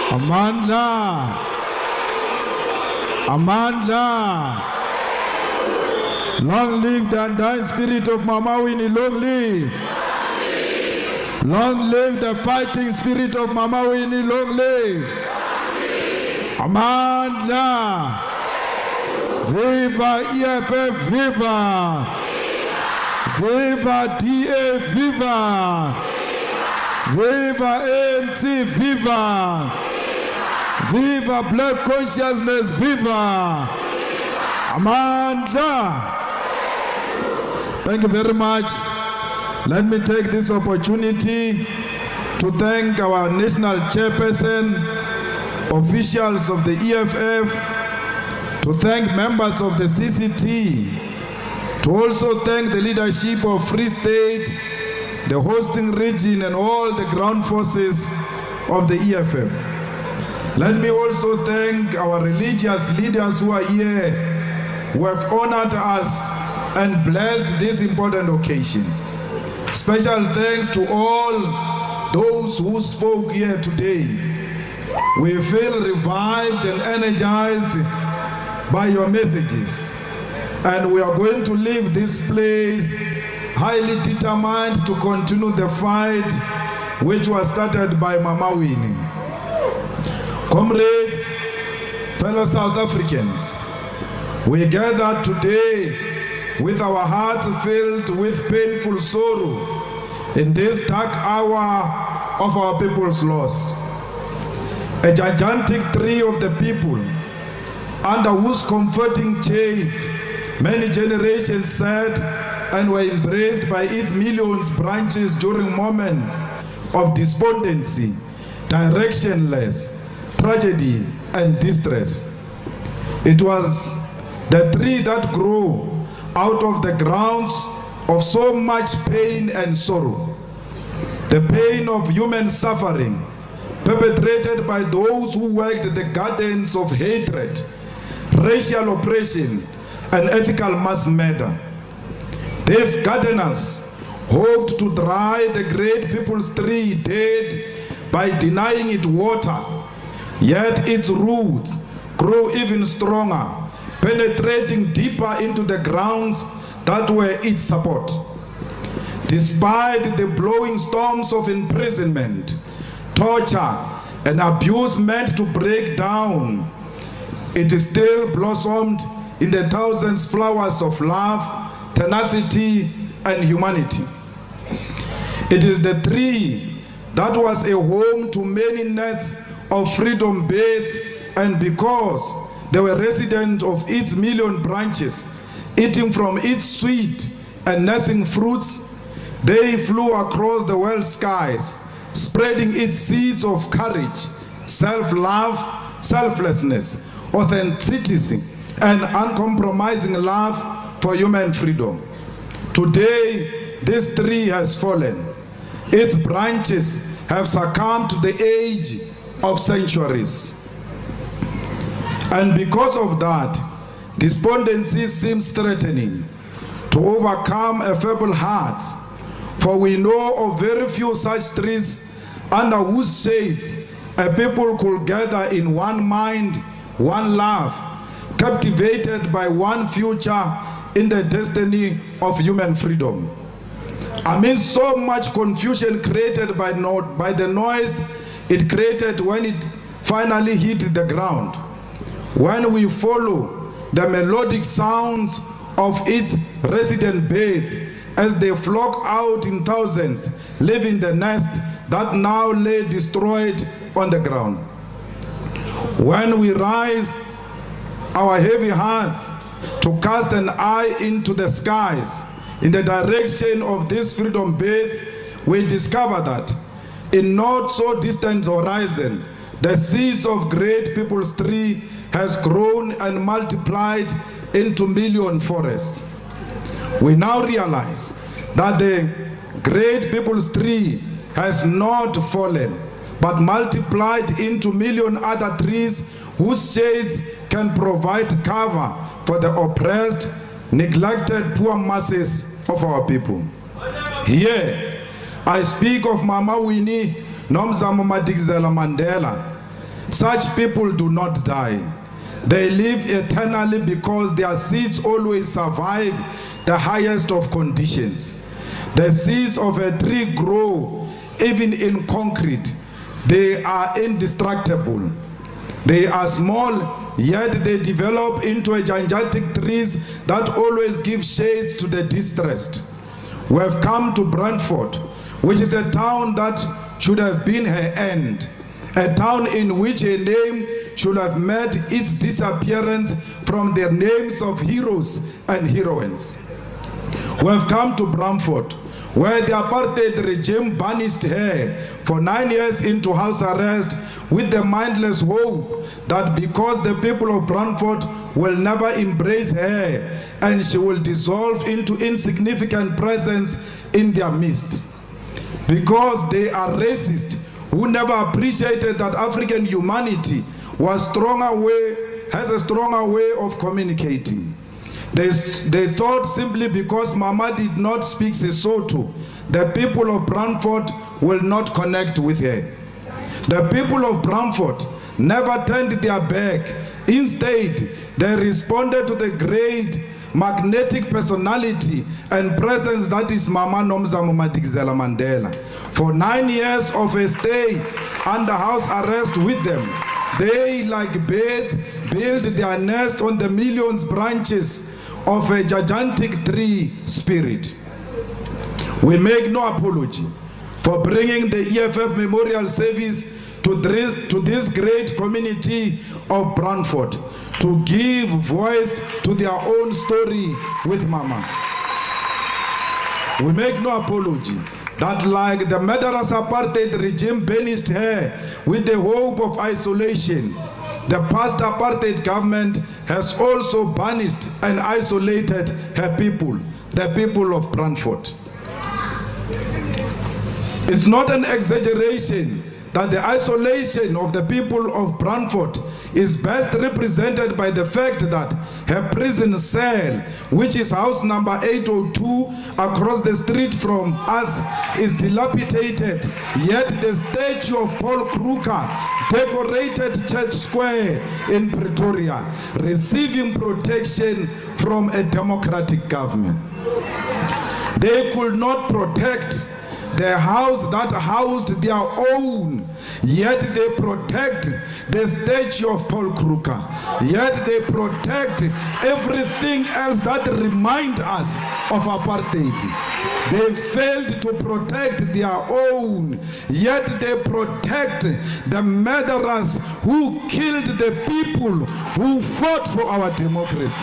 Amandla. Amandla. Long live the undying spirit of Mama Winnie. Long live. Long live the fighting spirit of Mama Winnie. Long live. Amandla. Viva EFF, viva. Viva DA, viva. Viva ANC, viva. Viva Black Consciousness, viva. Amandla. Thank you very much. Let me take this opportunity to thank our national chairperson, officials of the EFF, to thank members of the CCT, to also thank the leadership of Free State, the hosting region, and all the ground forces of the EFF. Let me also thank our religious leaders who are here, who have honored us and blessed this important occasion. Special thanks to all those who spoke here today. We feel revived and energized by your messages. And we are going to leave this place highly determined to continue the fight which was started by Mama Winnie. Comrades, fellow South Africans, we gathered today with our hearts filled with painful sorrow in this dark hour of our people's loss. A gigantic tree of the people, under whose comforting shades many generations sat and were embraced by its millions branches during moments of despondency, directionless, tragedy, and distress. It was the tree that grew out of the grounds of so much pain and sorrow. The pain of human suffering perpetrated by those who worked the gardens of hatred, racial oppression, and ethical mass murder. These gardeners hoped to dry the great people's tree dead by denying it water, yet its roots grow even stronger, penetrating deeper into the grounds that were its support. Despite the blowing storms of imprisonment, torture, and abuse meant to break down, it still blossomed in the thousands flowers of love, tenacity, and humanity. It is the tree that was a home to many nets of freedom birds, and because they were resident of its million branches, eating from its sweet and nursing fruits, they flew across the world skies, spreading its seeds of courage, self-love, selflessness, authenticity, and uncompromising love for human freedom. Today, this tree has fallen. Its branches have succumbed to the age of centuries. And because of that, despondency seems threatening to overcome a feeble heart, for we know of very few such trees under whose shades a people could gather in one mind, one love, captivated by one future in the destiny of human freedom. Amidst so much confusion created by the noise it created when it finally hit the ground, when we follow the melodic sounds of its resident birds as they flock out in thousands, leaving the nests that now lay destroyed on the ground. When we rise our heavy hearts to cast an eye into the skies in the direction of these freedom birds, we discover that in not so distant horizon, the seeds of great people's tree has grown and multiplied into million forests. We now realize that the great people's tree has not fallen, but multiplied into million other trees whose shades can provide cover for the oppressed, neglected, poor masses of our people. Here, I speak of Mama Winnie Nomzamo Madikizela Mandela, Such people do not die. They live eternally because their seeds always survive the highest of conditions. The seeds of a tree grow even in concrete. They are indestructible. They are small, yet they develop into gigantic trees that always give shades to the distressed. We have come to Brantford, which is a town that should have been her end, a town in which a name should have met its disappearance from the names of heroes and heroines. We have come to Brantford, where the apartheid regime banished her for 9 years into house arrest with the mindless hope that because the people of Brantford will never embrace her and she will dissolve into insignificant presence in their midst. Because they are racist, who never appreciated that African humanity has a stronger way of communicating. They thought simply because Mama did not speak Sesotho, the people of Brantford will not connect with her. The people of Brantford never turned their back. Instead, they responded to the great magnetic personality and presence that is Mama Nomzamo Madikizela Mandela. For 9 years of a stay under house arrest with them, they, like birds, build their nest on the millions branches of a gigantic tree spirit. We make no apology for bringing the EFF Memorial Service to this great community of Brantford to give voice to their own story with Mama. We make no apology that like the murderous apartheid regime banished her with the hope of isolation, the past apartheid government has also banished and isolated her people, the people of Brantford. It's not an exaggeration that the isolation of the people of Brantford is best represented by the fact that her prison cell, which is house number 802 across the street from us, is dilapidated, yet the statue of Paul Kruger decorated Church Square in Pretoria, receiving protection from a democratic government. They could not protect the house that housed their own, yet they protect the statue of Paul Kruger, yet they protect everything else that reminds us of apartheid. They failed to protect their own, yet they protect the murderers who killed the people who fought for our democracy.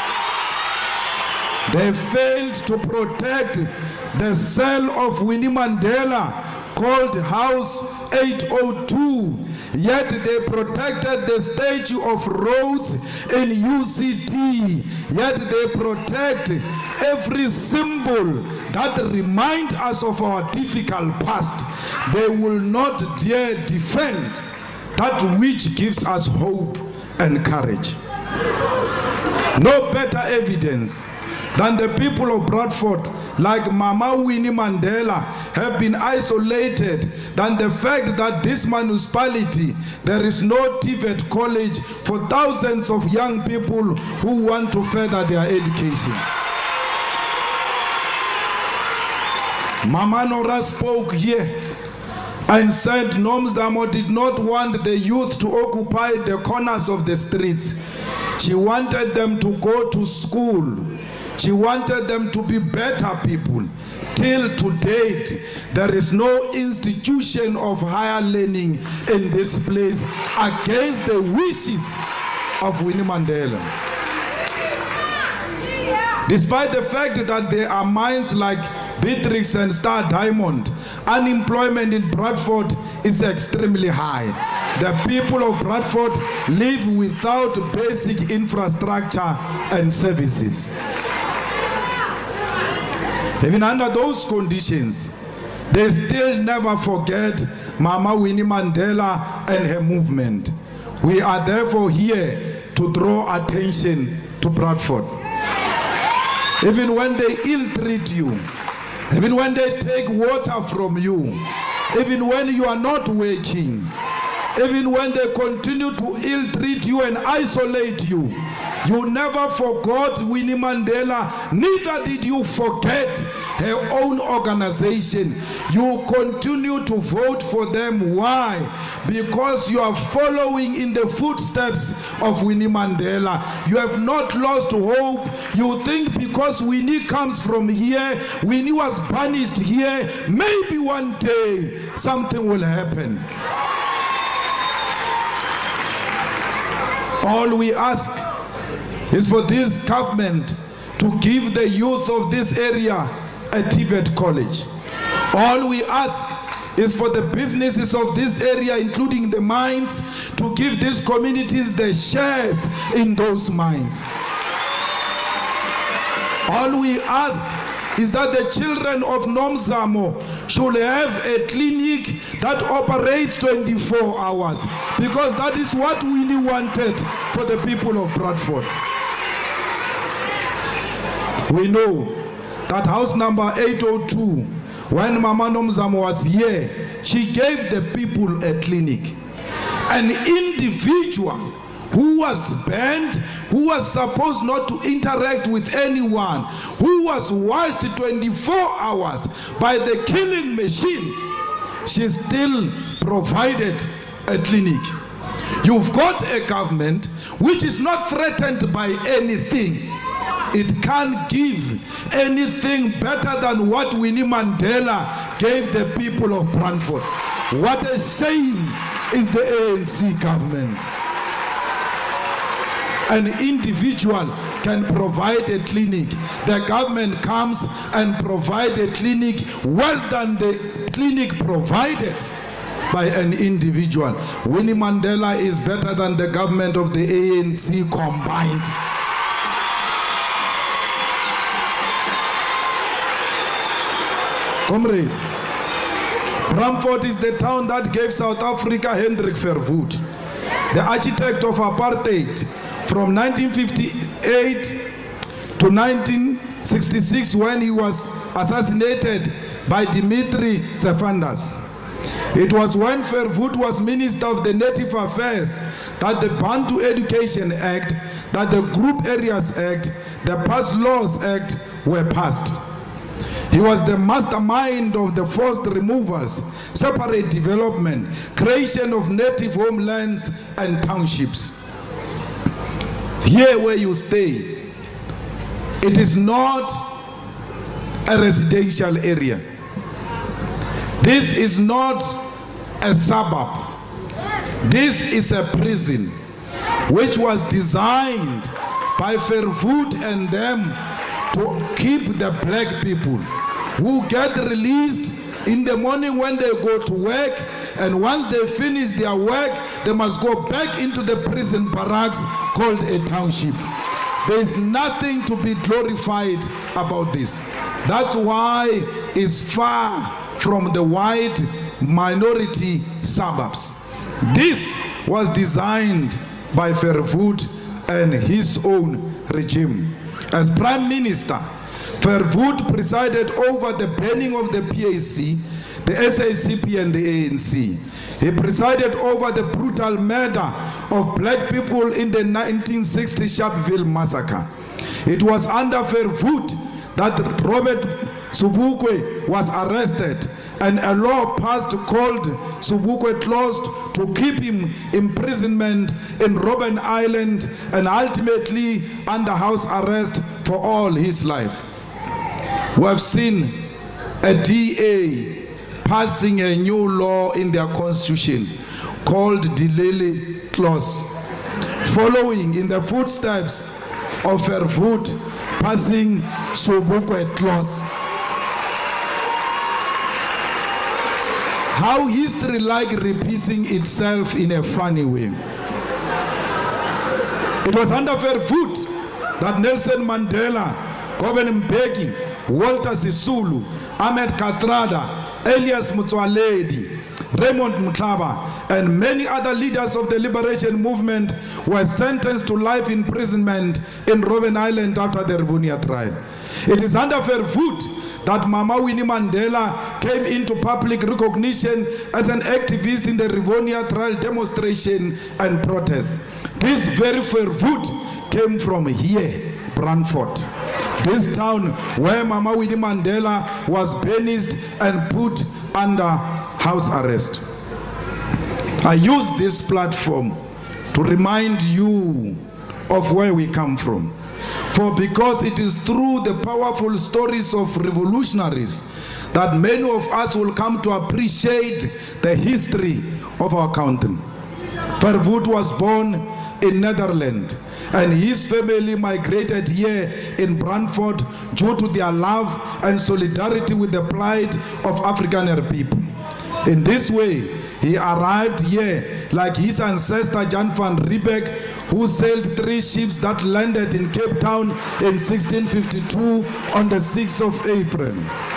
They failed to protect the cell of Winnie Mandela called House 802, yet they protected the statue of Rhodes in UCT, yet they protect every symbol that reminds us of our difficult past. They will not dare defend that which gives us hope and courage. No better evidence than the people of Bradford, like Mama Winnie Mandela, have been isolated than the fact that this municipality, there is no TVET college for thousands of young people who want to further their education. Mama Nora spoke here and said Nomzamo did not want the youth to occupy the corners of the streets. She wanted them to go to school. She wanted them to be better people. Till to date, there is no institution of higher learning in this place against the wishes of Winnie Mandela. Despite the fact that there are mines like Beatrix and Star Diamond, unemployment in Bradford is extremely high. The people of Bradford live without basic infrastructure and services. Even under those conditions, they still never forget Mama Winnie Mandela and her movement. We are therefore here to draw attention to Bradford. Even when they ill-treat you, even when they take water from you, even when you are not working, even when they continue to ill-treat you and isolate you. You never forgot Winnie Mandela, neither did you forget her own organization. You continue to vote for them. Why? Because you are following in the footsteps of Winnie Mandela. You have not lost hope. You think because Winnie comes from here, Winnie was banished here, maybe one day something will happen. All we ask is for this government to give the youth of this area a TVET college. All we ask is for the businesses of this area, including the mines, to give these communities the shares in those mines. All we ask is that the children of Nomzamo should have a clinic that operates 24 hours, because that is what we really wanted for the people of Bradford. We know that house number 802, when Mama Nomzamo was here, she gave the people a clinic. An individual who was banned, who was supposed not to interact with anyone, who was watched 24 hours by the killing machine, she still provided a clinic. You've got a government which is not threatened by anything. It can't give anything better than what Winnie Mandela gave the people of Bradford. What a shame is the ANC government. An individual can provide a clinic. The government comes and provides a clinic worse than the clinic provided by an individual. Winnie Mandela is better than the government of the ANC combined. Comrades, Bramford is the town that gave South Africa Hendrik Verwoerd, the architect of apartheid, from 1958 to 1966, when he was assassinated by Dimitri Tsefandas. It was when Verwoerd was Minister of the Native Affairs that the Bantu Education Act, that the Group Areas Act, the Pass Laws Act were passed. He was the mastermind of the forced removals, separate development, creation of native homelands and townships. Here where you stay, it is not a residential area. This is not a suburb. This is a prison which was designed by Verwoerd and them to keep the black people who get released in the morning when they go to work, and once they finish their work, they must go back into the prison barracks called a township. There is nothing to be glorified about this. That's why it's far from the white minority suburbs. This was designed by Verwoerd and his own regime. As Prime Minister, Verwoerd presided over the banning of the PAC, the SACP and the ANC. He presided over the brutal murder of black people in the 1960 Sharpeville massacre. It was under Verwoerd that Robert Sobukwe was arrested, and a law passed called Sobukwe Closed to keep him imprisonment in Robben Island and ultimately under house arrest for all his life. We have seen a DA passing a new law in their constitution called Dilele Clause, following in the footsteps of Verwoerd passing Sobukwe Clause. How history like repeating itself in a funny way. It was under Verwoerd that Nelson Mandela, Govan Mbeki, Walter Sisulu, Ahmed Kathrada, Elias Motsoaledi, Raymond Mhlaba, and many other leaders of the liberation movement were sentenced to life imprisonment in Robben Island after the Rivonia trial. It is under Verwoerd that Mama Winnie Mandela came into public recognition as an activist in the Rivonia trial demonstration and protest. This very Verwoerd came from here, Brandfort, this town where Mama Winnie Mandela was banished and put under house arrest. I use this platform to remind you of where we come from. For because it is through the powerful stories of revolutionaries that many of us will come to appreciate the history of our country. Verwoerd was born in Netherlands, and his family migrated here in Brandfort due to their love and solidarity with the plight of Afrikaner people. In this way, he arrived here like his ancestor Jan van Riebeeck, who sailed 3 ships that landed in Cape Town in 1652 on the 6th of April.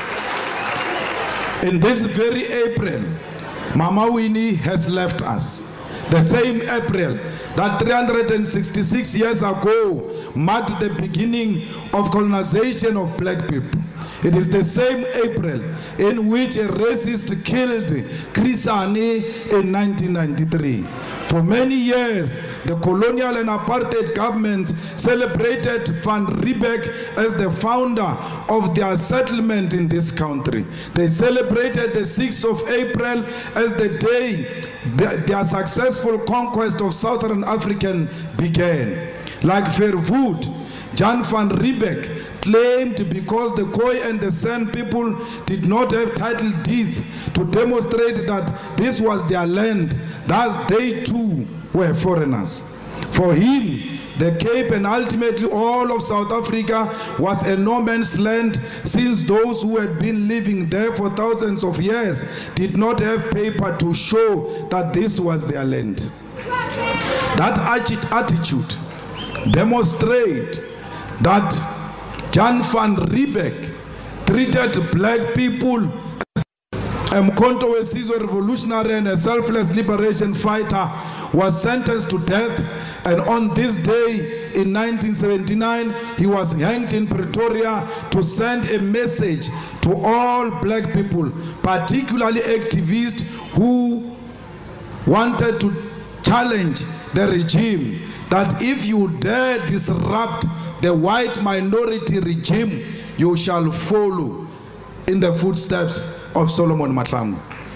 In this very April, Mama Winnie has left us. The same April that 366 years ago marked the beginning of colonization of black people. It is the same April in which a racist killed Chris Hani in 1993. For many years, the colonial and apartheid governments celebrated Van Riebeeck as the founder of their settlement in this country. They celebrated the 6th of April as the day their successful conquest of Southern African began. Like Verwoerd, Jan van Riebeeck claimed because the Khoi and the San people did not have title deeds to demonstrate that this was their land, thus they too were foreigners. For him, the Cape and ultimately all of South Africa was a no man's land, since those who had been living there for thousands of years did not have paper to show that this was their land. That attitude demonstrates that Jan van Riebeeck treated black people as Mkhonto weSizwe revolutionary and a selfless liberation fighter was sentenced to death, and on this day in 1979 he was hanged in Pretoria to send a message to all black people, particularly activists who wanted to challenge the regime, that if you dare disrupt the white minority regime, you shall follow in the footsteps of Solomon Mahlangu.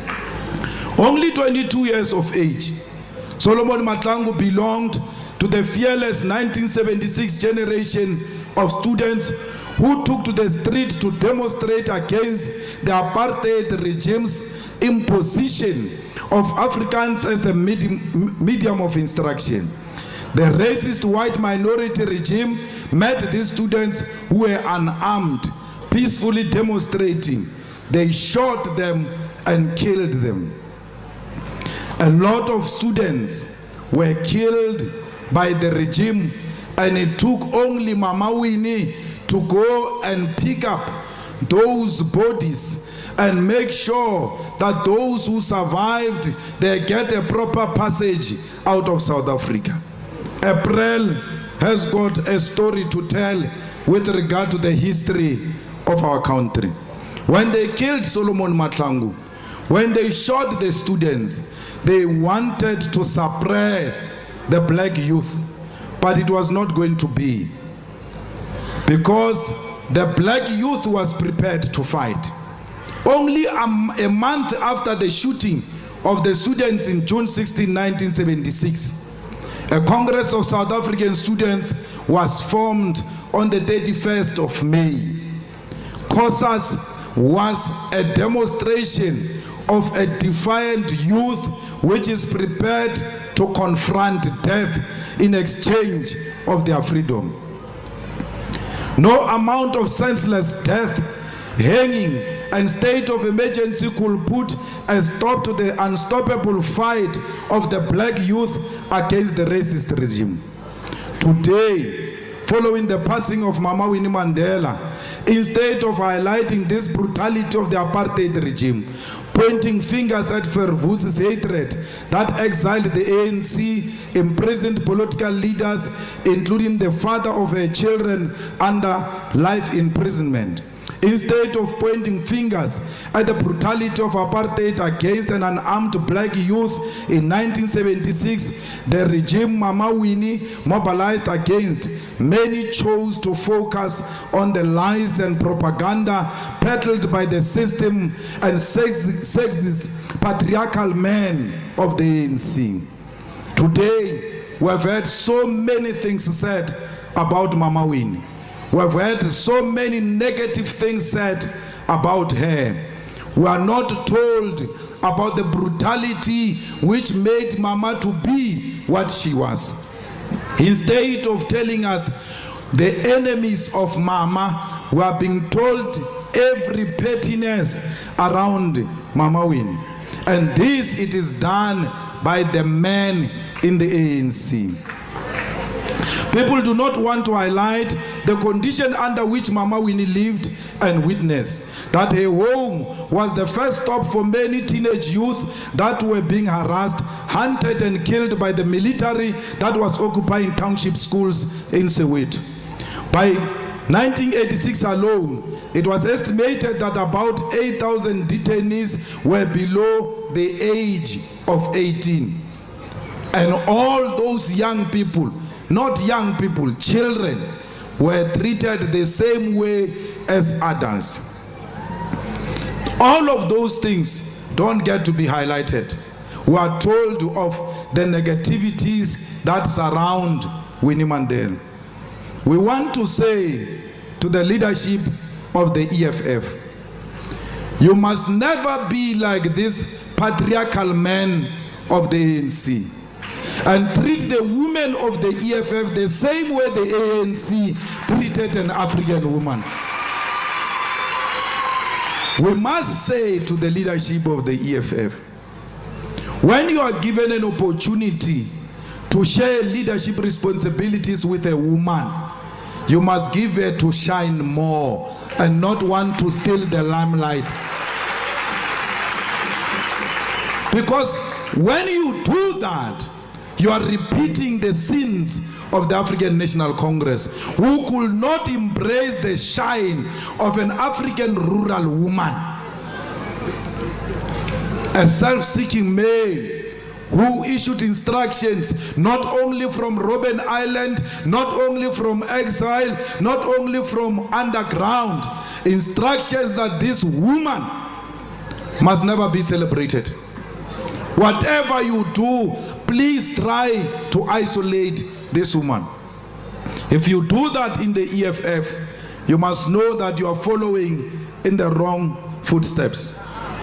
Only 22 years of age, Solomon Mahlangu belonged to the fearless 1976 generation of students who took to the street to demonstrate against the apartheid regime's imposition of Afrikaans as a medium of instruction. The racist white minority regime met these students who were unarmed, peacefully demonstrating. They shot them and killed them. A lot of students were killed by the regime, and it took only Mama Winnie to go and pick up those bodies and make sure that those who survived, they get a proper passage out of South Africa. April has got a story to tell with regard to the history of our country. When they killed Solomon Mahlangu, when they shot the students, they wanted to suppress the black youth, but it was not going to be, because the black youth was prepared to fight. Only a month after the shooting of the students in June 16, 1976, a Congress of South African Students was formed on the 31st of May. COSAS was a demonstration of a defiant youth which is prepared to confront death in exchange of their freedom. No amount of senseless death, hanging, and state of emergency could put a stop to the unstoppable fight of the black youth against the racist regime. Today, following the passing of Mama Winnie Mandela, instead of highlighting this brutality of the apartheid regime, pointing fingers at Verwoerd's hatred that exiled the ANC, imprisoned political leaders, including the father of her children, under life imprisonment. Instead of pointing fingers at the brutality of apartheid against an unarmed black youth in 1976, the regime Mama Winnie mobilized against, many chose to focus on the lies and propaganda peddled by the system and sexist patriarchal men of the ANC. Today, we have heard so many things said about Mama Winnie. We have heard so many negative things said about her. We are not told about the brutality which made Mama to be what she was. Instead of telling us the enemies of Mama, we are being told every pettiness around Mama Winnie. And this, it is done by the men in the ANC. People do not want to highlight the condition under which Mama Winnie lived and witnessed. That her home was the first stop for many teenage youth that were being harassed, hunted and killed by the military that was occupying township schools in Soweto. By 1986 alone, it was estimated that about 8,000 detainees were below the age of 18. And all those young people, not young people, children, were treated the same way as adults. All of those things don't get to be highlighted. We are told of the negativities that surround Winnie Mandela. We want to say to the leadership of the EFF, you must never be like this patriarchal man of the ANC and treat the women of the EFF the same way the ANC treated an African woman. We must say to the leadership of the EFF, when you are given an opportunity to share leadership responsibilities with a woman, you must give her to shine more and not want to steal the limelight. Because when you do that, you are repeating the sins of the African National Congress, who could not embrace the shine of an African rural woman, a self-seeking male who issued instructions not only from Robben Island, not only from exile, not only from underground, instructions that this woman must never be celebrated. Whatever you do, please try to isolate this woman. If you do that in the EFF, you must know that you are following in the wrong footsteps.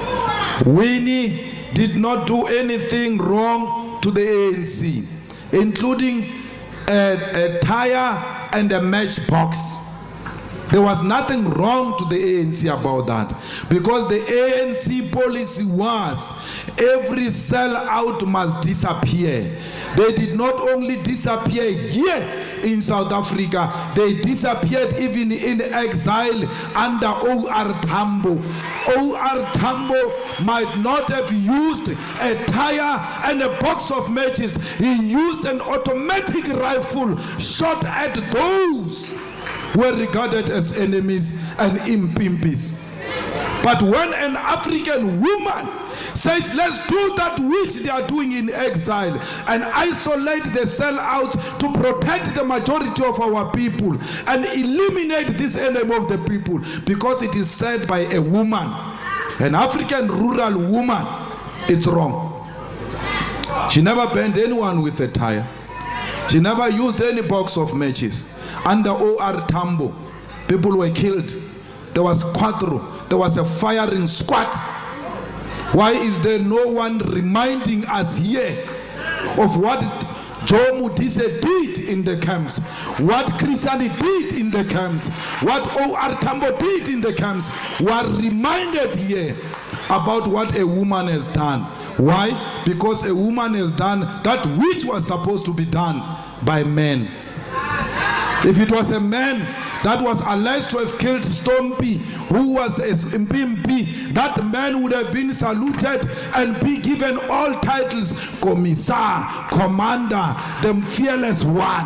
Winnie did not do anything wrong to the ANC, including a tire and a matchbox. There was nothing wrong to the ANC about that, because the ANC policy was every sellout must disappear. They did not only disappear here in South Africa, they disappeared even in exile under O.R. Tambo. O.R. Tambo might not have used a tire and a box of matches. He used an automatic rifle, shot at those were regarded as enemies and impimpies. But when an African woman says, let's do that which they are doing in exile and isolate the sellouts to protect the majority of our people and eliminate this enemy of the people, because it is said by a woman, an African rural woman, it's wrong. She never burned anyone with a tire. She never used any box of matches. Under O.R. Tambo, people were killed. There was quattro. There was a firing squad. Why is there no one reminding us here of what Joe Mudise did in the camps, what Chrisani did in the camps, what O.R. Tambo did in the camps? We are reminded here about what a woman has done. Why? Because a woman has done that which was supposed to be done by men. If it was a man that was alleged to have killed Stompy, who was a Mpimpi, that man would have been saluted and be given all titles, Commissar, Commander, the fearless one.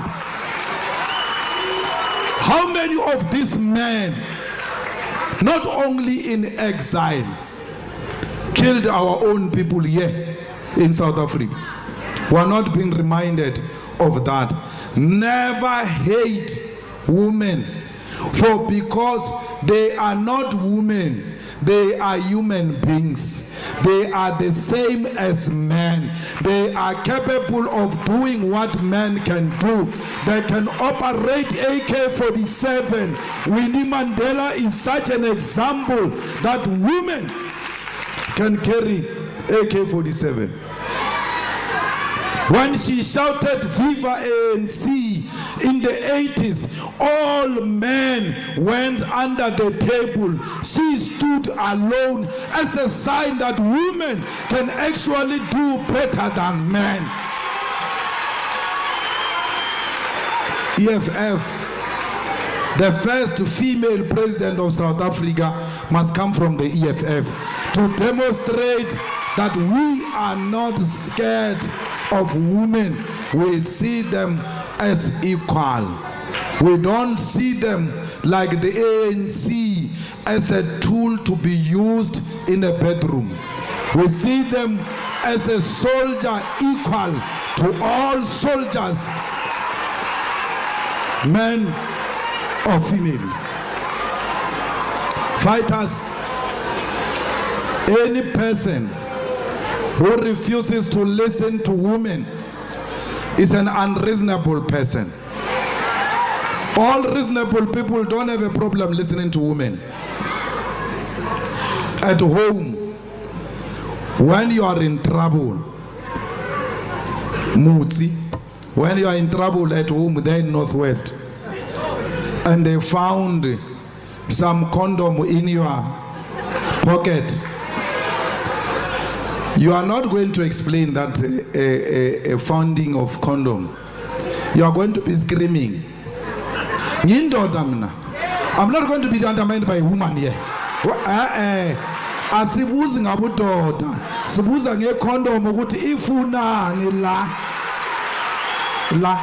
How many of these men, not only in exile, killed our own people here in South Africa? We are not being reminded of that. Never hate women, for because they are not women, they are human beings. They are the same as men. They are capable of doing what men can do. They can operate AK-47. Winnie Mandela is such an example that women can carry AK-47. When she shouted Viva ANC in the 80s, all men went under the table. She stood alone as a sign that women can actually do better than men. EFF, the first female president of South Africa, must come from the EFF to demonstrate that we are not scared of women. We see them as equal. We don't see them like the ANC as a tool to be used in a bedroom. We see them as a soldier equal to all soldiers, men or female. Fighters, any person who refuses to listen to women is an unreasonable person. All reasonable people don't have a problem listening to women. At home, when you are in trouble, Mutsi, when you are in trouble at home there in Northwest, and they found some condom in your pocket, you are not going to explain that a founding of condom. You are going to be screaming. I'm not going to be undermined by a woman here. Asibuzi ngabudoda. Sibuza ngekondom ukuthi ifunani la.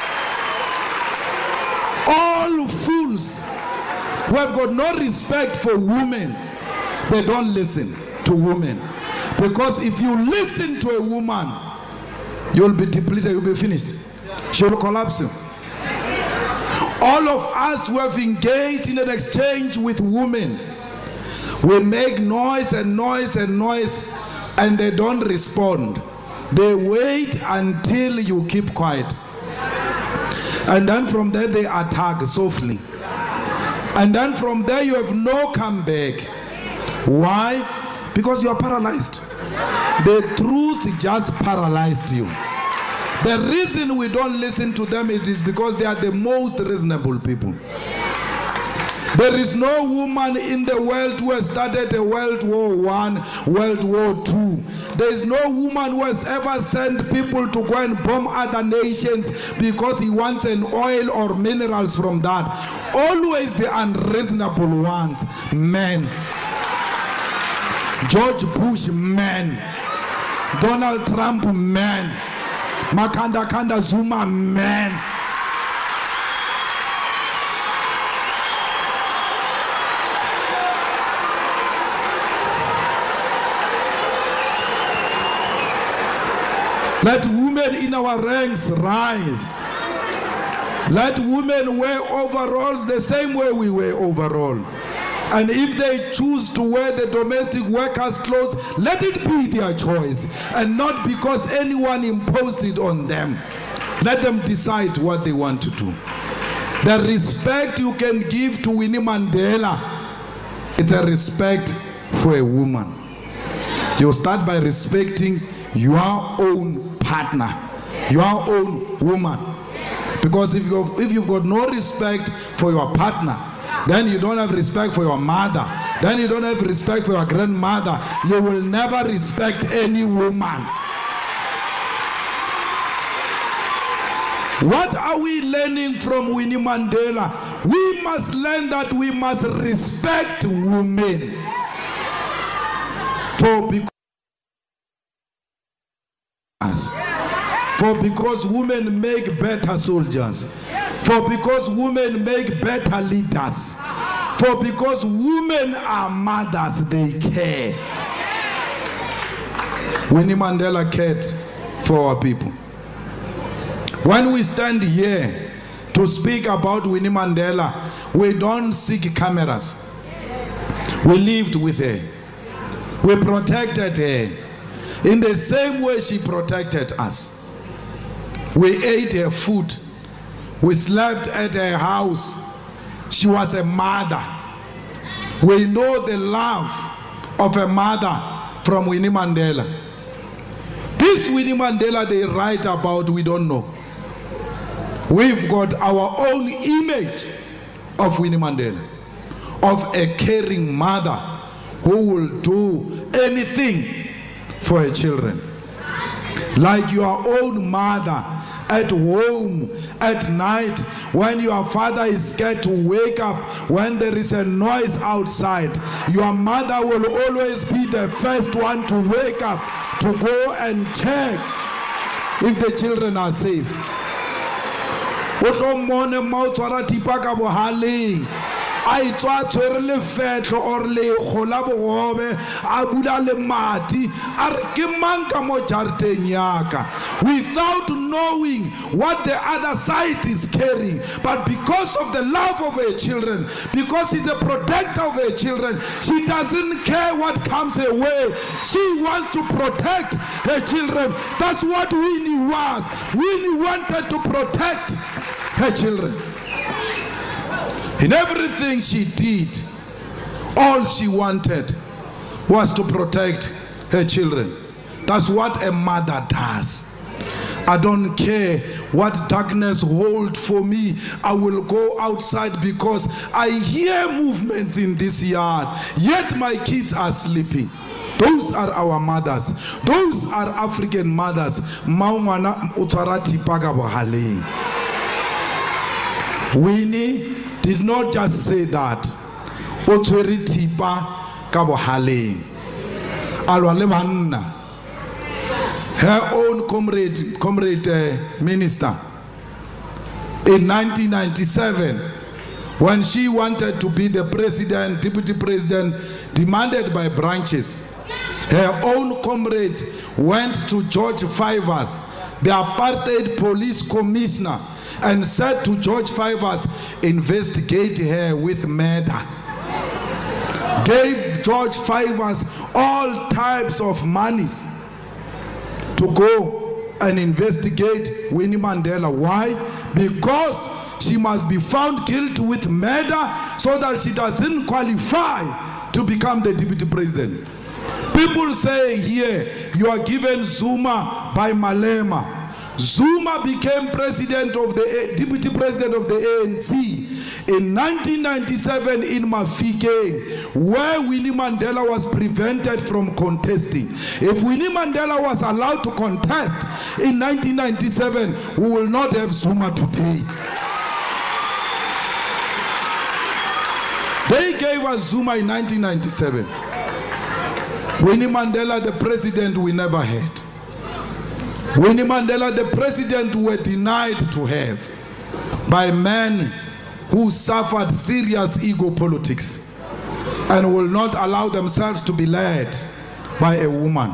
All fools who have got no respect for women, they don't listen to women. Because if you listen to a woman, you'll be depleted, you'll be finished. She will collapse you. All of us who have engaged in an exchange with women, we make noise and noise and noise, and they don't respond. They wait until you keep quiet. And then from there they attack softly. And then from there you have no comeback. Why? Because you are paralyzed. The truth just paralyzed you. The reason we don't listen to them is because they are the most reasonable people. There is no woman in the world who has started a World War I, World War II. There is no woman who has ever sent people to go and bomb other nations because he wants an oil or minerals from that. Always the unreasonable ones, men. George Bush, man. Donald Trump, man. Makanda Zuma, man. Let women in our ranks rise. Let women wear overalls the same way we wear overall. And if they choose to wear the domestic workers' clothes, let it be their choice, and not because anyone imposed it on them. Let them decide what they want to do. The respect you can give to Winnie Mandela, it's a respect for a woman. You start by respecting your own partner, your own woman. Because if you've got no respect for your partner, then you don't have respect for your mother. Then you don't have respect for your grandmother. You will never respect any woman. What are we learning from Winnie Mandela? We must learn that we must respect women. Because women make better soldiers. Because women make better leaders. Because women are mothers, they care. Winnie Mandela cared for our people. When we stand here to speak about Winnie Mandela, we don't seek cameras. We lived with her. We protected her in the same way she protected us. We ate her food. We slept at her house. She was a mother. We know the love of a mother from Winnie Mandela. This Winnie Mandela they write about, we don't know. We've got our own image of Winnie Mandela, of a caring mother who will do anything for her children. Like your own mother at home at night when your father is scared to wake up, when there is a noise outside, your mother will always be the first one to wake up to go and check if the children are safe. a itswa tshwere lefetlo or le gola bogobe a bula le mati a re ke mang ka mo jareteng yaka without knowing what the other side is carrying. But because of the love of her children, because she's a protector of her children, she doesn't care what comes her way. She wants to protect her children. That's what Winnie was. Winnie wanted to protect her children. In everything she did, all she wanted was to protect her children. That's what a mother does. I don't care what darkness holds for me. I will go outside because I hear movements in this yard, yet my kids are sleeping. Those are our mothers. Those are African mothers. Winnie did not just say that. Her own comrade minister in 1997, when she wanted to be the president, deputy president, demanded by branches, her own comrades went to George Fivers, the apartheid police commissioner, and said to George Fivers, investigate her with murder. Gave George Fivers all types of monies to go and investigate Winnie Mandela. Why? Because she must be found guilty with murder so that she doesn't qualify to become the deputy president. People say here, you are given Zuma by Malema. Zuma became president of the deputy president of the ANC in 1997 in Mafike, where Winnie Mandela was prevented from contesting. If Winnie Mandela was allowed to contest in 1997, we will not have Zuma today. They gave us Zuma in 1997. Winnie Mandela, the president, we never had. Winnie Mandela, the president, were denied to have by men who suffered serious ego politics and will not allow themselves to be led by a woman.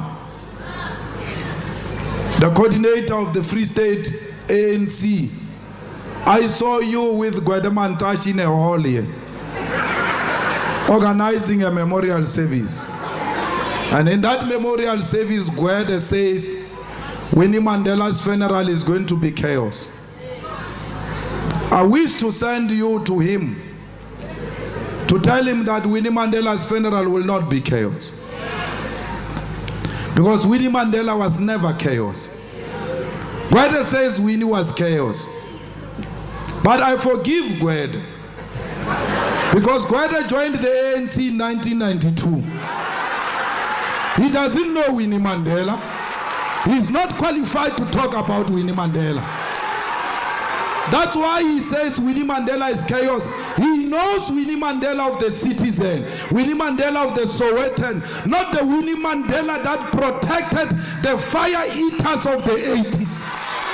The coordinator of the Free State ANC, I saw you with Gwede Mantashe in a hall here, organizing a memorial service. And in that memorial service, Gwede says, Winnie Mandela's funeral is going to be chaos. I wish to send you to him to tell him that Winnie Mandela's funeral will not be chaos. Because Winnie Mandela was never chaos. Gwede says Winnie was chaos. But I forgive Gwede. Because Gwede joined the ANC in 1992. He doesn't know Winnie Mandela. He's not qualified to talk about Winnie Mandela. That's why he says Winnie Mandela is chaos. He knows Winnie Mandela of the citizen, Winnie Mandela of the Sowetan, not the Winnie Mandela that protected the fire eaters of the 80s.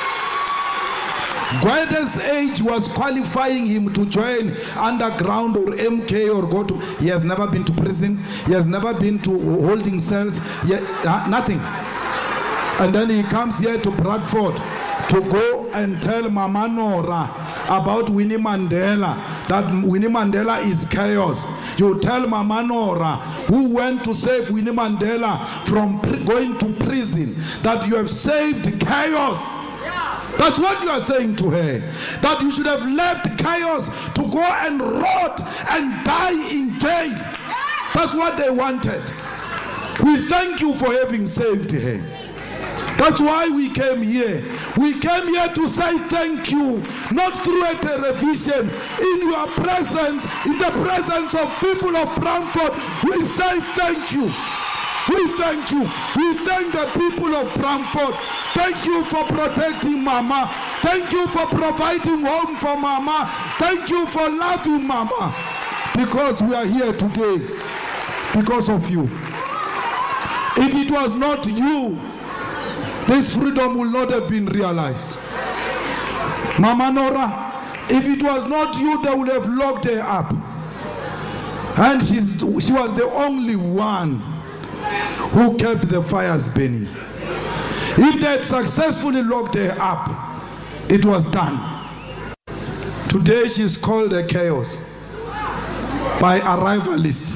Gwede's age was qualifying him to join underground or MK or go to. He has never been to prison. He has never been to holding cells. Nothing. And then he comes here to Bradford to go and tell Mama Nora about Winnie Mandela, that Winnie Mandela is chaos. You tell Mama Nora, who went to save Winnie Mandela from going to prison, that you have saved chaos. That's what you are saying to her, that you should have left chaos to go and rot and die in jail. That's what they wanted. We thank you for having saved her. That's why we came here. We came here to say thank you, not through a television, in your presence, in the presence of people of Bramford. We say thank you. We thank you. We thank the people of Bramford. Thank you for protecting Mama. Thank you for providing home for Mama. Thank you for loving Mama. Because we are here today. Because of you. If it was not you, this freedom will not have been realized. Mama Nora, if it was not you, they would have locked her up. And she was the only one who kept the fires burning. If they had successfully locked her up, it was done. Today she's called a chaos by arrivalists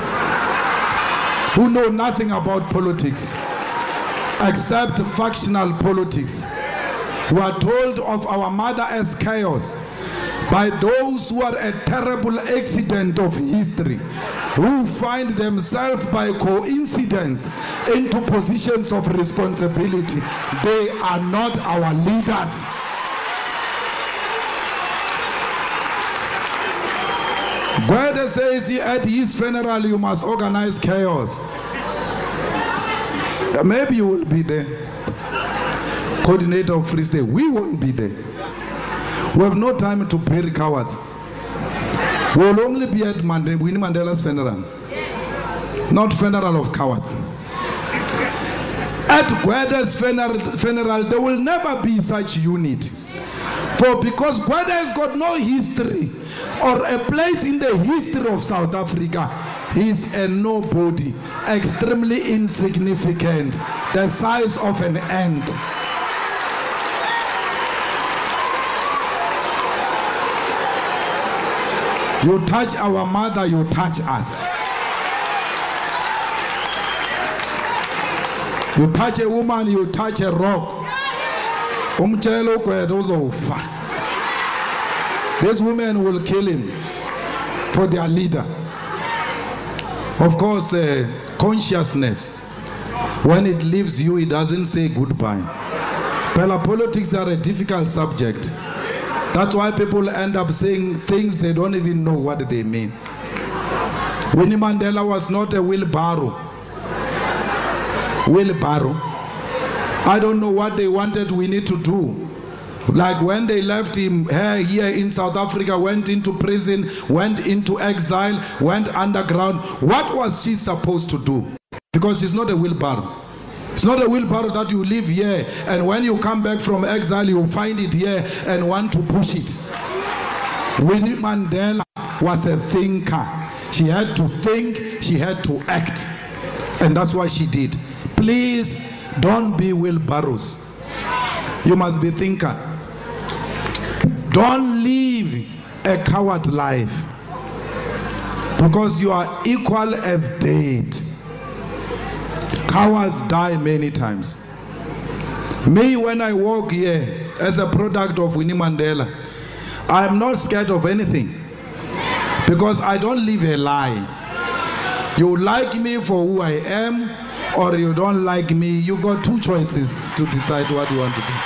who know nothing about politics except factional politics, who are told of our mother as chaos by those who are a terrible accident of history, who find themselves by coincidence into positions of responsibility. They are not our leaders. Gwede says at his funeral you must organize chaos. Maybe you will be there. Coordinator of Free State, we won't be there. We have no time to bury cowards. We will only be at Winnie Mandela's funeral, not funeral of cowards. At Gwede's funeral, there will never be such unity. For because Gwede has got no history or a place in the history of South Africa, he is a nobody, extremely insignificant, the size of an ant. You touch our mother, you touch us. You touch a woman, you touch a rock. This woman will kill him for their leader. Of course, consciousness, when it leaves you, it doesn't say goodbye. Politics are a difficult subject. That's why people end up saying things they don't even know what they mean. Winnie Mandela was not a wheelbarrow. I don't know what they wanted Winnie to do. Like when they left him here in South Africa, went into prison, went into exile, went underground. What was she supposed to do? Because she's not a wheelbarrow. It's not a wheelbarrow that you leave here and when you come back from exile you find it here and want to push it. Winnie Mandela was a thinker. She had to think, she had to act. And that's what she did. Please don't be wheelbarrows. You must be thinkers. Don't live a coward life because you are equal as dead. Cowards die many times. Me, when I walk here as a product of Winnie Mandela, I am not scared of anything because I don't live a lie. You like me for who I am or you don't like me. You've got two choices to decide what you want to do.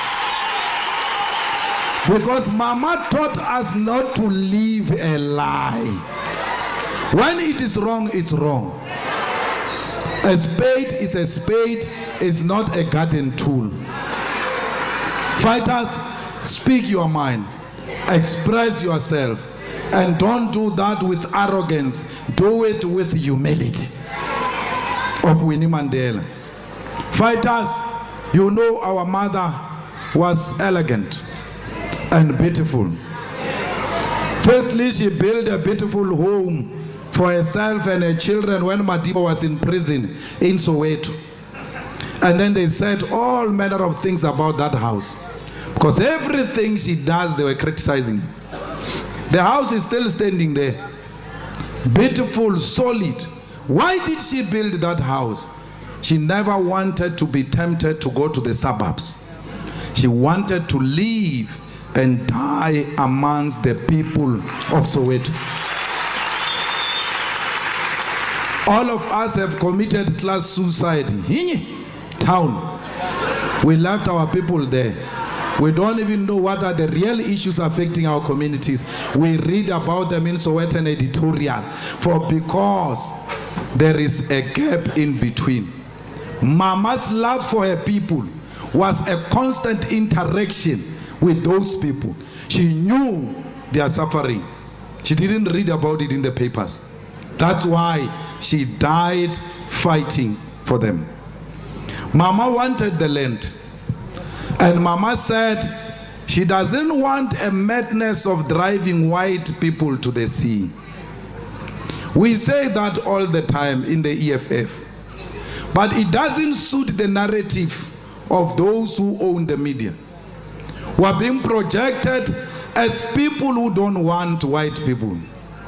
Because Mama taught us not to live a lie. When it is wrong, it's wrong. A spade is a spade, it's not a garden tool. Fighters, speak your mind. Express yourself. And don't do that with arrogance. Do it with humility. Of Winnie Mandela. Fighters, you know our mother was elegant and beautiful. Firstly, she built a beautiful home for herself and her children when Madiba was in prison in Soweto. And then they said all manner of things about that house. Because everything she does, they were criticizing. The house is still standing there. Beautiful, solid. Why did she build that house? She never wanted to be tempted to go to the suburbs. She wanted to live and die amongst the people of Soweto. All of us have committed class suicide. Town. We left our people there. We don't even know what are the real issues affecting our communities. We read about them in Sowetan editorial because there is a gap in between. Mama's love for her people was a constant interaction with those people. She knew their suffering. She didn't read about it in the papers. That's why she died fighting for them. Mama wanted the land. And Mama said she doesn't want a madness of driving white people to the sea. We say that all the time in the EFF. But it doesn't suit the narrative of those who own the media. We are being projected as people who don't want white people.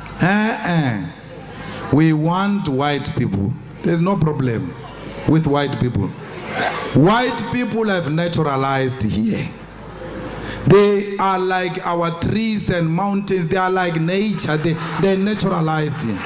We want white people. There's no problem with white people. White people have naturalized here. They are like our trees and mountains. They are like nature. They're naturalized here.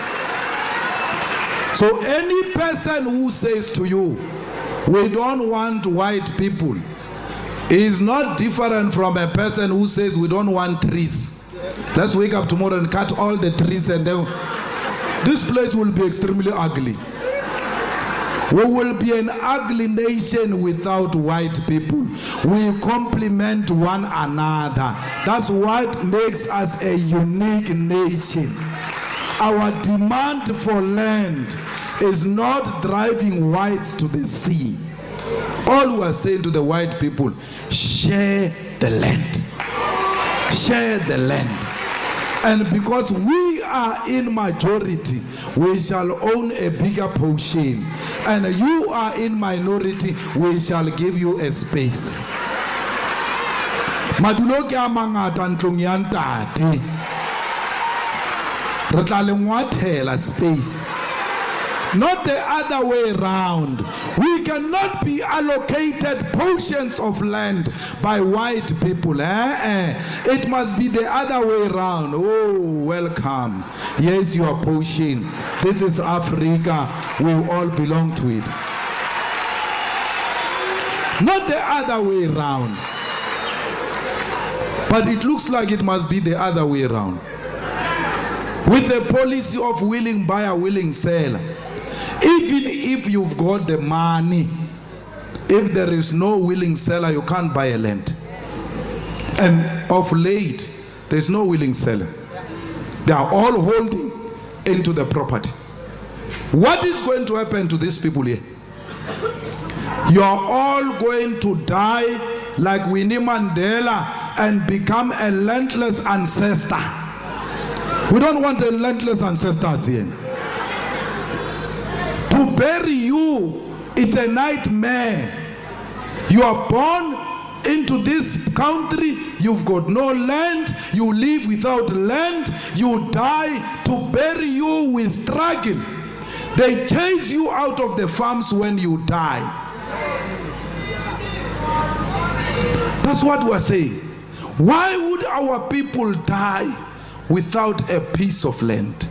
So any person who says to you, we don't want white people, is not different from a person who says we don't want trees. Let's wake up tomorrow and cut all the trees and then this place will be extremely ugly. We will be an ugly nation without white people. We complement one another. That's what makes us a unique nation. Our demand for land is not driving whites to the sea. All we are saying to the white people, share the land. Share the land. And because we are in majority, we shall own a bigger portion. And you are in minority, we shall give you a space. Madulo ke a mangata ntlong ya ntate. Re tla le ngwathela space. Not the other way around. We cannot be allocated portions of land by white people. It must be the other way around. Oh, welcome. Yes, your portion. This is Africa. We all belong to it. Not the other way around. But it looks like it must be the other way around. With the policy of willing buyer, willing seller. Even if you've got the money, if there is no willing seller, you can't buy a land. And of late, there's no willing seller. They are all holding into the property. What is going to happen to these people here? You are all going to die like Winnie Mandela and become a landless ancestor. We don't want a landless ancestors here. To bury you, it's a nightmare. You are born into this country, you've got no land, you live without land, you die. To bury you, we struggle. They chase you out of the farms when you die. That's what we're saying. Why would our people die without a piece of land?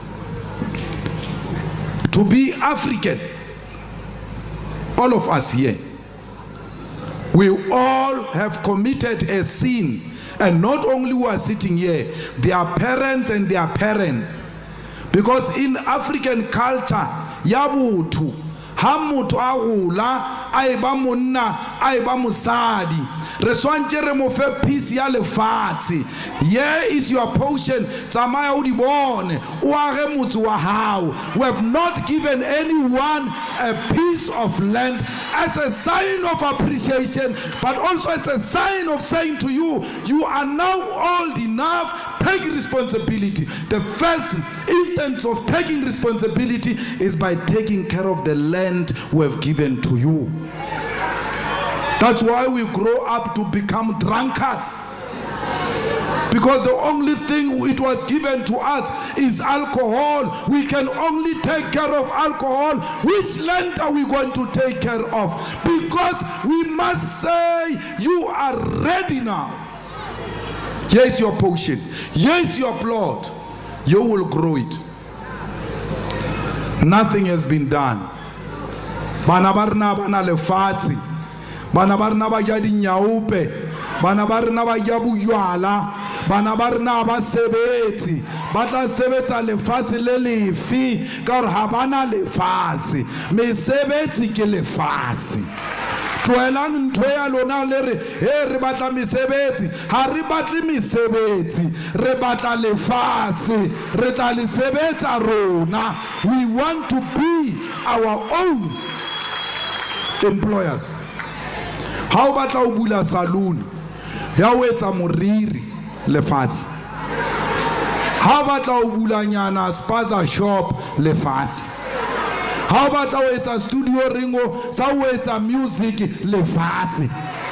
To be African, all of us here, we all have committed a sin. And not only who are sitting here, their parents and their parents. Because in African culture, ya botho, ha motho a gola a eba monna a eba mosadi re swantse re mo fe peace ya lefatshe. Here is your portion, tsamaya o di bone o age motse wa hao. We have not given anyone a piece of land as a sign of appreciation, but also as a sign of saying to you, you are now old enough, take responsibility. The first instance of taking responsibility is by taking care of the land we have given to you. That's why we grow up to become drunkards. Because the only thing it was given to us is alcohol. We can only take care of alcohol. Which land are we going to take care of? Because we must say, you are ready now. Here is your portion. Here is your plot. You will grow it. Nothing has been done. Bana barna bana lefatsi. Bana barna ba ja dinyaupe. Bana barna ba ja buyala. Bana barna ba sebetsi. Ba tla sebetsa lefatsi le lefi ka re ha bana lefatsi. Mesebetsi ke lefatsi. Tloelang ntho ya lona le re he re batla mesebetsi, ha re batle mesebetsi, re batla lefatsi, re tla le sebetsa rona. We want to be our own employers. Ha o batla o bula saloon ya o etsa moriri lefatsi, ha o batla o bula nyana spaza shop lefatsi, how about our studio ringo, sa music lefatsi.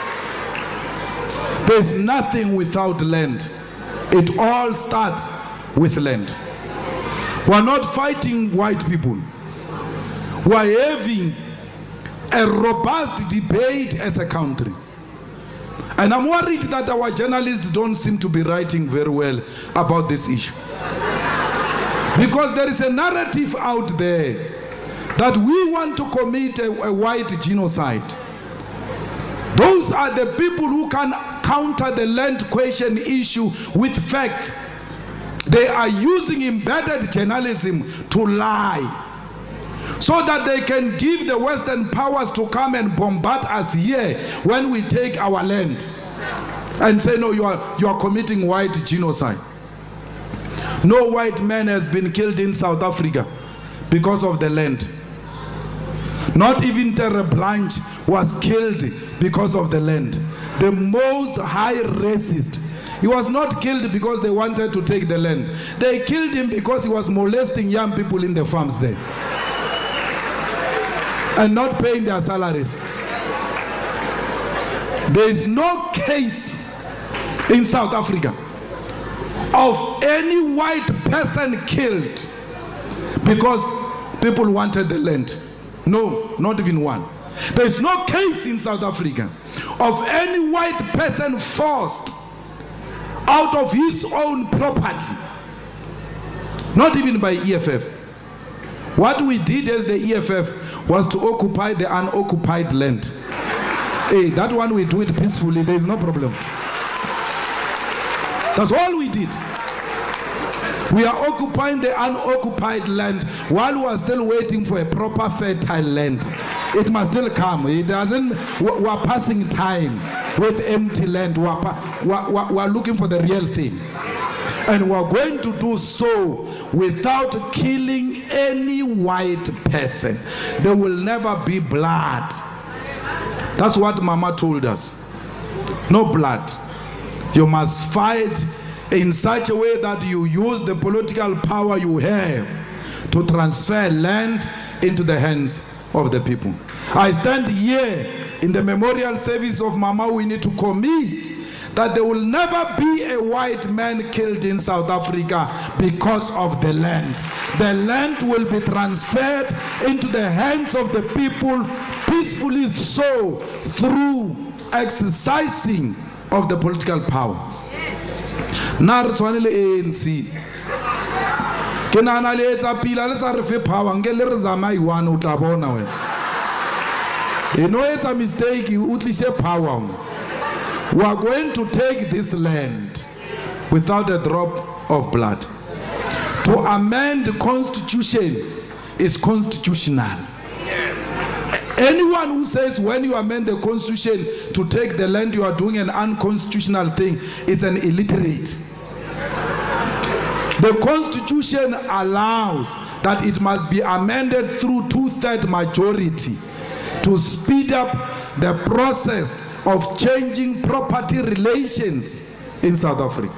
There's nothing without land. It all starts with land. We're not fighting white people. We're having a robust debate as a country. And I'm worried that our journalists don't seem to be writing very well about this issue. Because there is a narrative out there that we want to commit a white genocide. Those are the people who can counter the land question issue with facts. They are using embedded journalism to lie so that they can give the Western powers to come and bombard us here when we take our land and say, no, you are committing white genocide. No white man has been killed in South Africa because of the land. Not even Terre Blanche was killed because of the land. The most high racist, he was not killed because they wanted to take the land. They killed him because he was molesting young people in the farms there and not paying their salaries. There is no case in South Africa of any white person killed because people wanted the land. No, not even one. There is no case in South Africa of any white person forced out of his own property. Not even by EFF. What we did as the EFF was to occupy the unoccupied land. Hey, that one we do it peacefully, there is no problem. That's all we did. We are occupying the unoccupied land while we are still waiting for a proper fertile land. It must still come. It doesn't. We are passing time with empty land. We are looking for the real thing. And we are going to do so without killing any white person. There will never be blood. That's what Mama told us. No blood. You must fight in such a way that you use the political power you have to transfer land into the hands of the people. I stand here in the memorial service of Mama. We need to commit that there will never be a white man killed in South Africa because of the land. The land will be transferred into the hands of the people peacefully, so through exercising of the political power. Na re tshwanele ANC ke nana le etsa pila le sa re fe power nke le re zama iwana o tla bona wena e no etsa mistake o tlishe power. We are going to take this land without a drop of blood. To amend the constitution is constitutional. Anyone who says when you amend the constitution to take the land, you are doing an unconstitutional thing, is an illiterate. The constitution allows that it must be amended through 2/3 majority to speed up the process of changing property relations in South Africa.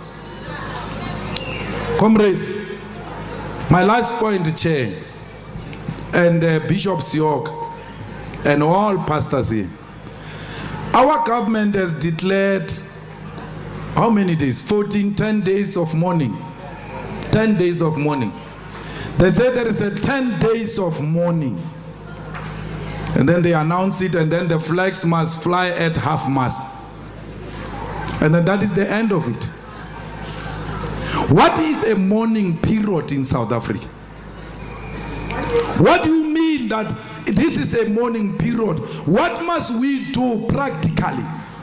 Comrades, my last point, Chair, and Bishop Siok, and all pastors here. Our government has declared, how many days? 10 days of mourning. 10 days of mourning. They say there is a 10 days of mourning. And then they announce it, and then the flags must fly at half-mast. And then that is the end of it. What is a mourning period in South Africa? What do you mean that this is a mourning period? What must we do practically?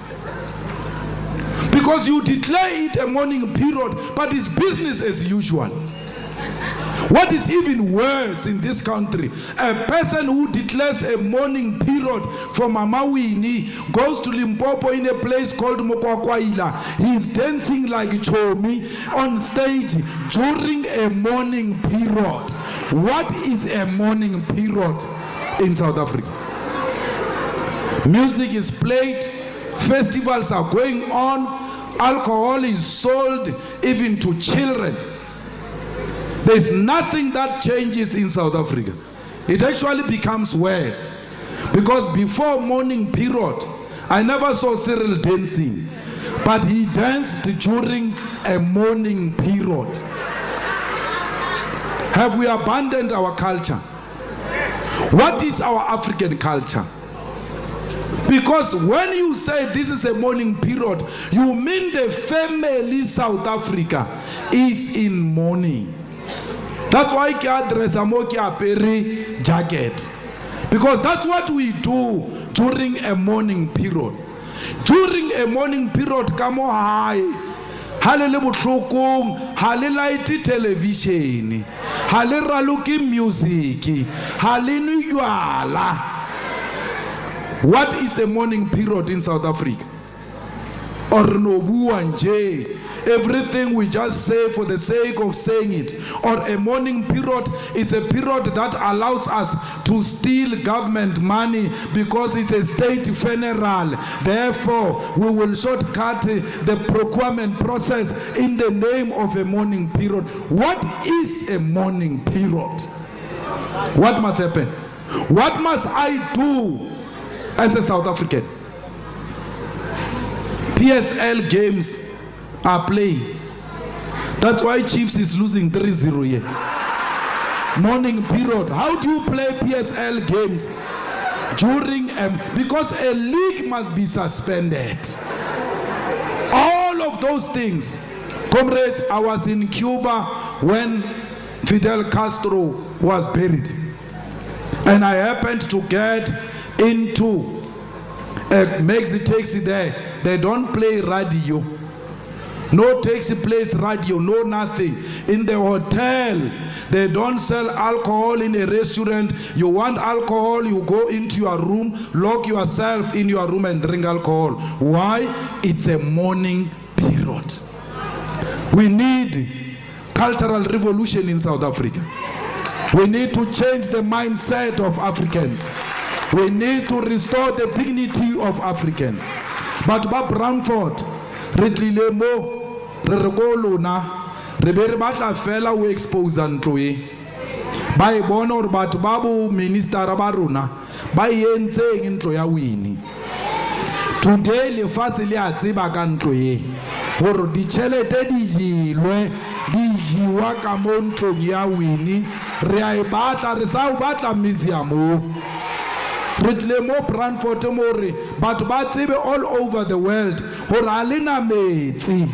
Because you declare it a mourning period, but it's business as usual. What is even worse in this country, a person who declares a mourning period for Mama Winnie goes to Limpopo in a place called Mokwakwaila. He's dancing like Chomi on stage during a mourning period. What is a mourning period in South Africa? Music is played, festivals are going on, alcohol is sold even to children. There's nothing that changes in South Africa. It actually becomes worse. Because before mourning period, I never saw Cyril dancing, but he danced during a mourning period. Have we abandoned our culture? What is our African culture? Because when you say this is a mourning period, you mean the family South Africa is in mourning. That's why I dress a moki aperi jacket. Because that's what we do during a mourning period. During a mourning period, kamo hai, halele butlokong, hale light television, hale raluki music, hale nuyala. What is a mourning period in South Africa? Or nobu anje? Everything we just say for the sake of saying it. Or a mourning period, it's a period that allows us to steal government money because it's a state funeral. Therefore, we will shortcut the procurement process in the name of a mourning period. What is a mourning period? What must happen? What must I do as a South African? PSL games are playing. That's why Chiefs is losing 3-0 here. Mourning period. How do you play PSL games during because a league must be suspended? All of those things. Comrades, I was in Cuba when Fidel Castro was buried, and I happened to get into a maxi-taxi there. They don't play radio. No taxi plays radio, no nothing. In the hotel, they don't sell alcohol. In a restaurant, you want alcohol, you go into your room, lock yourself in your room and drink alcohol. Why? It's a mourning period. We need cultural revolution in South Africa. We need to change the mindset of Africans. We need to restore the dignity of Africans. But Bob Branford, Ridley Mo, Rekoluna, Reberi Batla Fella, we expose Antwe. By Bonor Batbabu, Minister Rabaruna, by Yen saying in Troyawini. Today, le Fasilia Zibagantwe, or the Chele Tediji, Diji Wakamon Troyawini, Reabata, Resau Bata Miziamu. Ritlemo Branford Mori, but Batsibe all over the world, Horalina Metsi.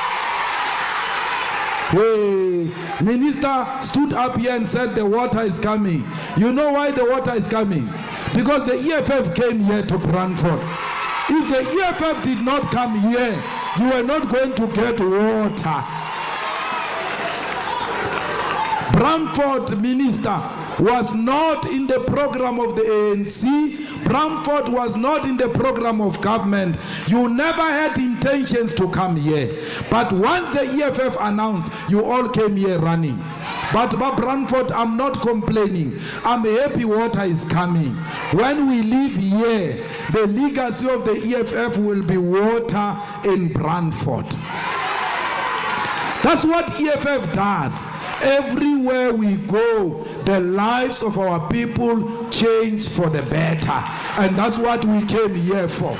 Hey, Minister stood up here and said the water is coming. You know why the water is coming? Because the EFF came here to Branford. If the EFF did not come here, you were not going to get water. Branford Minister, was not in the program of the ANC. Bramford was not in the program of government. You never had intentions to come here. But once the EFF announced, you all came here running. But Bramford, I'm not complaining. I'm happy water is coming. When we leave here, the legacy of the EFF will be water in Bramford. That's what EFF does. Everywhere we go, the lives of our people change for the better. And that's what we came here for.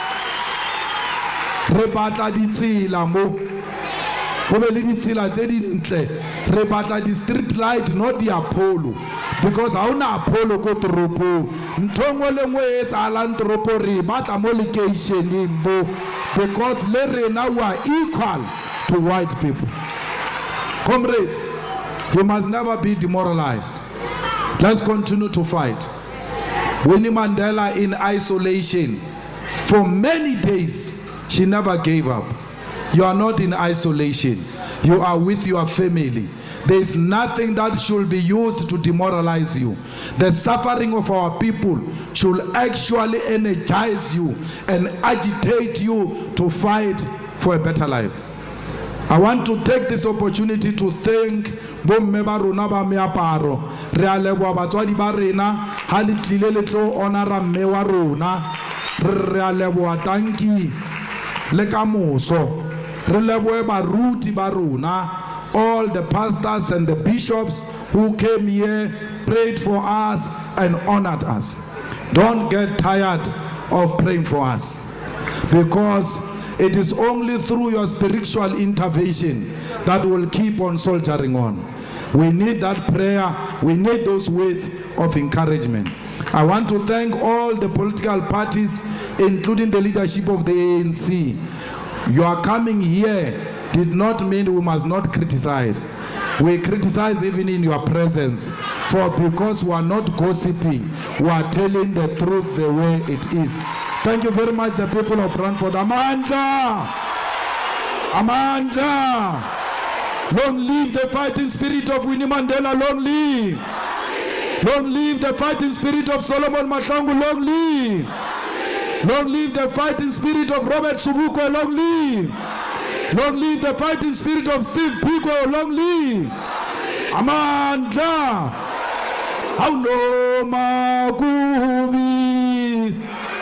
Re batla ditsela mo. Go be le ditsela tse dintle. Re batla di street light, not the Apollo. Because ha una Apollo ko toropo. Ntho engwe le engwe e etsahalang toropo re batla mo locationeng mo. Because le rena we are equal to white people. Comrades, you must never be demoralized. Let's continue to fight. Winnie Mandela in isolation for many days, she never gave up. You are not in isolation. You are with your family. There is nothing that should be used to demoralize you. The suffering of our people should actually energize you and agitate you to fight for a better life. I want to take this opportunity to thank bomme ba rona ba meaparo. Re a leboha batswadi ba rena ha le tlile le tlo honora mme wa rona. Re a leboha tanki le ka moso. Re lebohe baruti ba rona, all the pastors and the bishops who came here, prayed for us and honored us. Don't get tired of praying for us, because it is only through your spiritual intervention that will keep on soldiering on. We need that prayer. We need those words of encouragement. I want to thank all the political parties, including the leadership of the ANC. Your coming here did not mean we must not criticize. We criticize even in your presence, because we are not gossiping. We are telling the truth the way it is. Thank you very much, the people of Bramford. Amandla! Amandla! Long live the fighting spirit of Winnie Mandela, long live! Long live the fighting spirit of Solomon Mahlangu, long live! Long live the fighting spirit of Robert Sobukwe, long live! Long live the fighting spirit of Steve Biko, long live! Amandla! Haulo makubi!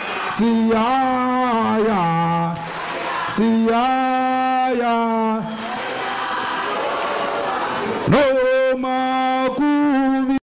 Siyaya, Siyaya, no.